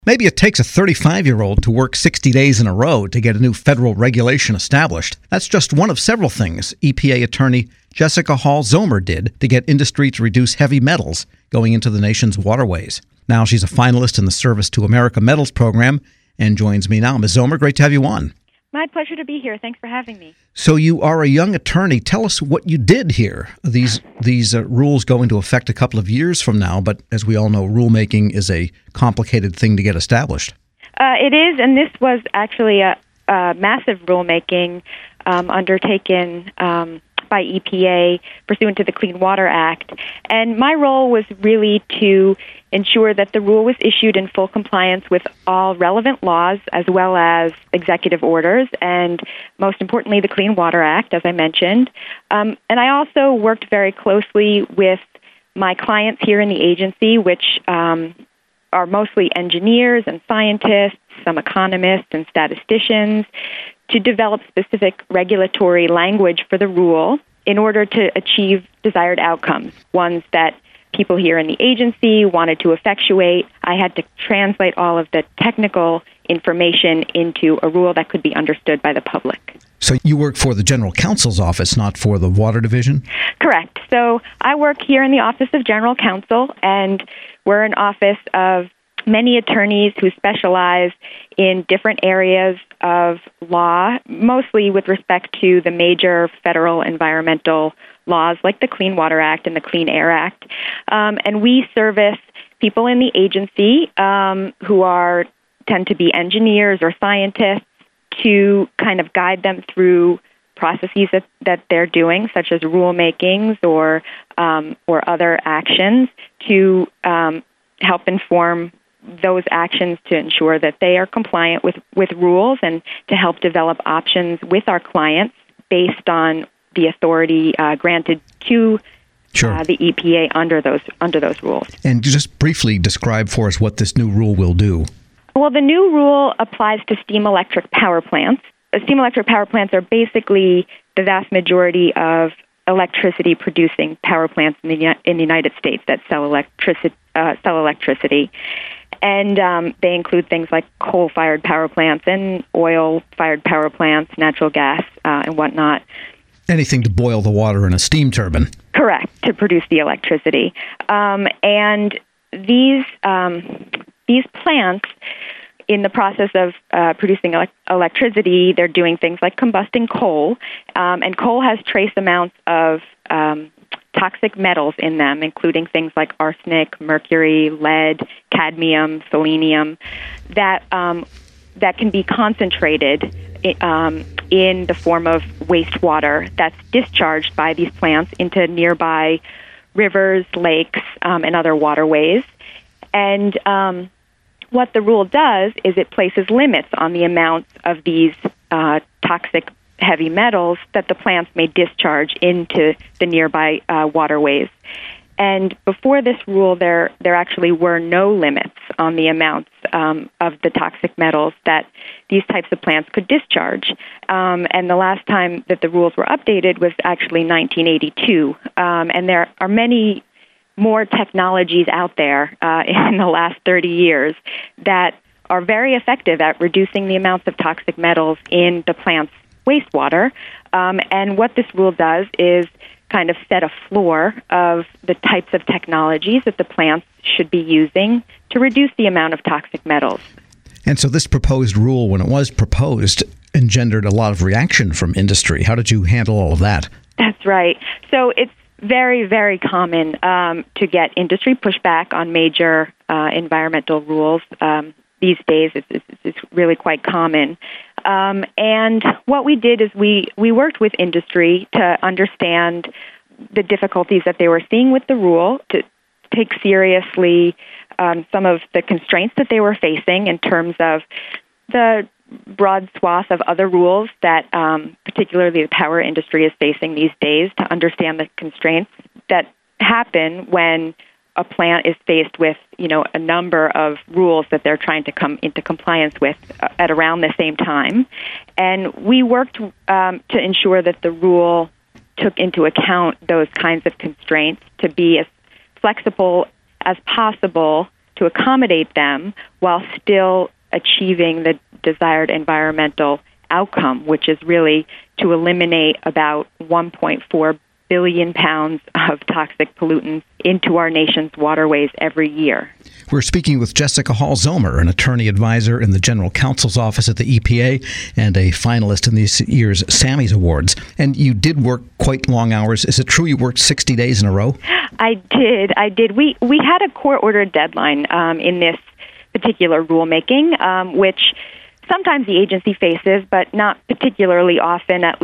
Maybe it takes a 35-year-old to work 60 days in a row to get a new federal regulation established. That's just one of several things EPA attorney Jessica Hall-Zomer did to get industry to reduce heavy metals going into the nation's waterways. Now she's a finalist in the Service to America Medals program and joins me now. Ms. Zomer, great to have you on. My pleasure to be here. Thanks for having me. So you are a young attorney. Tell us what you did here. These rules go into effect a couple of years from now, but as we all know, rulemaking is a complicated thing to get established. It is, and this was actually a massive rulemaking undertaken by EPA pursuant to the Clean Water Act. And my role was really to ensure that the rule was issued in full compliance with all relevant laws as well as executive orders and, most importantly, the Clean Water Act, as I mentioned. And I also worked very closely with my clients here in the agency, which are mostly engineers and scientists, some economists and statisticians, to develop specific regulatory language for the rule in order to achieve desired outcomes, ones that people here in the agency wanted to effectuate. I had to translate all of the technical information into a rule that could be understood by the public. So you work for the General Counsel's office, not for the Water Division? Correct. So I work here in the Office of General Counsel, and we're an office of many attorneys who specialize in different areas of law, mostly with respect to the major federal environmental laws like the Clean Water Act and the Clean Air Act. And we service people in the agency who tend to be engineers or scientists to kind of guide them through processes that they're doing, such as rulemakings or other actions, to help inform those actions to ensure that they are compliant with rules and to help develop options with our clients based on the authority granted to the EPA under those rules. And just briefly describe for us what this new rule will do. Well, the new rule applies to steam electric power plants. Steam electric power plants are basically the vast majority of electricity-producing power plants in the United States that sell electricity. And they include things like coal-fired power plants and oil-fired power plants, natural gas, and whatnot. Anything to boil the water in a steam turbine. Correct, to produce the electricity. And these plants, in the process of producing electricity, they're doing things like combusting coal, and coal has trace amounts of toxic metals in them, including things like arsenic, mercury, lead, cadmium, selenium, that can be concentrated in the form of wastewater that's discharged by these plants into nearby rivers, lakes, and other waterways. And what the rule does is it places limits on the amounts of these toxic heavy metals that the plants may discharge into the nearby waterways. And before this rule, there actually were no limits on the amounts of the toxic metals that these types of plants could discharge. And the last time that the rules were updated was actually 1982. And there are many more technologies out there in the last 30 years that are very effective at reducing the amounts of toxic metals in the plant's wastewater. And what this rule does is kind of set a floor of the types of technologies that the plants should be using to reduce the amount of toxic metals. And so this proposed rule, when it was proposed, engendered a lot of reaction from industry. How did you handle all of that? That's right. So it's very, very common to get industry pushback on major environmental rules. These days, it's really quite common. And what we did is we worked with industry to understand the difficulties that they were seeing with the rule, to take seriously some of the constraints that they were facing in terms of the broad swath of other rules that particularly the power industry is facing these days, to understand the constraints that happen when a plant is faced with, a number of rules that they're trying to come into compliance with at around the same time. And we worked to ensure that the rule took into account those kinds of constraints to be as flexible as possible to accommodate them while still achieving the desired environmental outcome, which is really to eliminate about 1.4 billion pounds of toxic pollutants into our nation's waterways every year. We're speaking with Jessica Hall-Zomer, an attorney advisor in the General Counsel's Office at the EPA and a finalist in this year's Sammys Awards. And you did work quite long hours. Is it true you worked 60 days in a row? I did. We had a court-ordered deadline in this particular rulemaking, which sometimes the agency faces, but not particularly often. At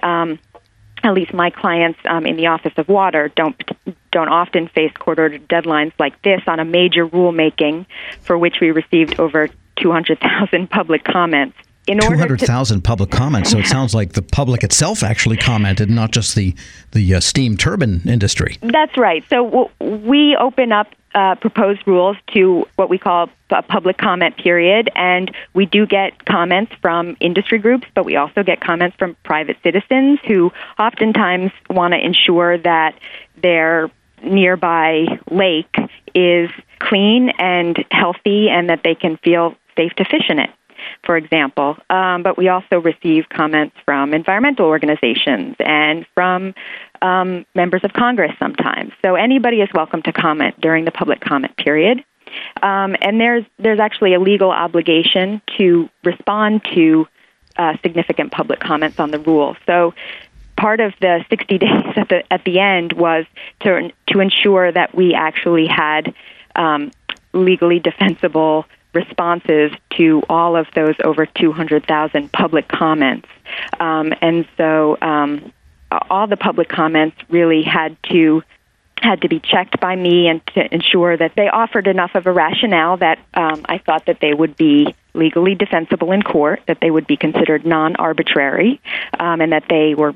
least my clients in the Office of Water don't often face court-ordered deadlines like this on a major rulemaking for which we received over 200,000 public comments. 200,000 public comments, so it sounds like the public itself actually commented, not just the steam turbine industry. That's right. So we open up proposed rules to what we call a public comment period, and we do get comments from industry groups, but we also get comments from private citizens who oftentimes want to ensure that their nearby lake is clean and healthy and that they can feel safe to fish in it, for example. But we also receive comments from environmental organizations and from members of Congress sometimes. So anybody is welcome to comment during the public comment period. And there's actually a legal obligation to respond to significant public comments on the rule. So part of the 60 days at the end was to ensure that we actually had legally defensible responses to all of those over 200,000 public comments. And so all the public comments really had to be checked by me and to ensure that they offered enough of a rationale that I thought that they would be legally defensible in court, that they would be considered non-arbitrary, and that they were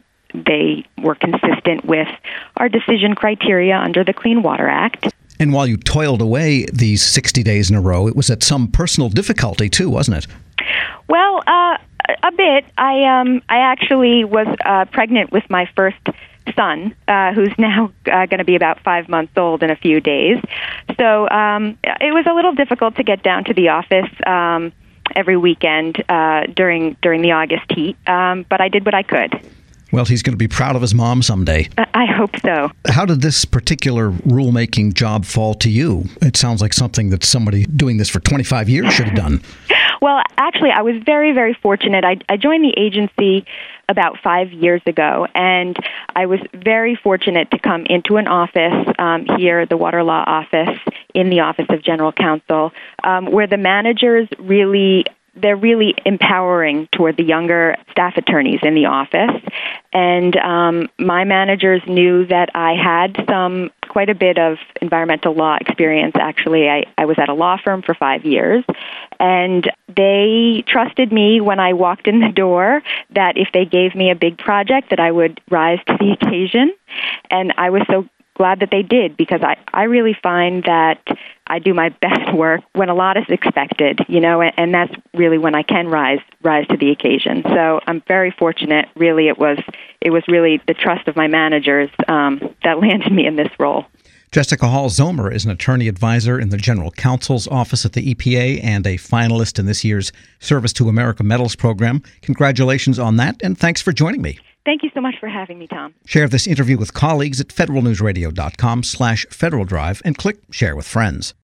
consistent with our decision criteria under the Clean Water Act. And while you toiled away these 60 days in a row, it was at some personal difficulty too, wasn't it? Well, a bit. I actually was pregnant with my first son, who's now going to be about 5 months old in a few days. So it was a little difficult to get down to the office every weekend during the August heat, but I did what I could. Well, he's going to be proud of his mom someday. I hope so. How did this particular rulemaking job fall to you? It sounds like something that somebody doing this for 25 years should have done. Well, actually, I was very, very fortunate. I joined the agency about 5 years ago, and I was very fortunate to come into an office here, the Water Law Office, in the Office of General Counsel, where the managers they're really empowering toward the younger staff attorneys in the office. And my managers knew that I had quite a bit of environmental law experience. Actually, I was at a law firm for 5 years, and they trusted me when I walked in the door that if they gave me a big project that I would rise to the occasion. And I was so glad that they did, because I really find that I do my best work when a lot is expected, and that's really when I can rise to the occasion. So I'm very fortunate. Really, it was really the trust of my managers that landed me in this role. Jessica Hall-Zomer is an attorney advisor in the General Counsel's Office at the EPA and a finalist in this year's Service to America Medals program. Congratulations on that, and thanks for joining me. Thank you so much for having me, Tom. Share this interview with colleagues at federalnewsradio.com/Federal Drive and click Share with Friends.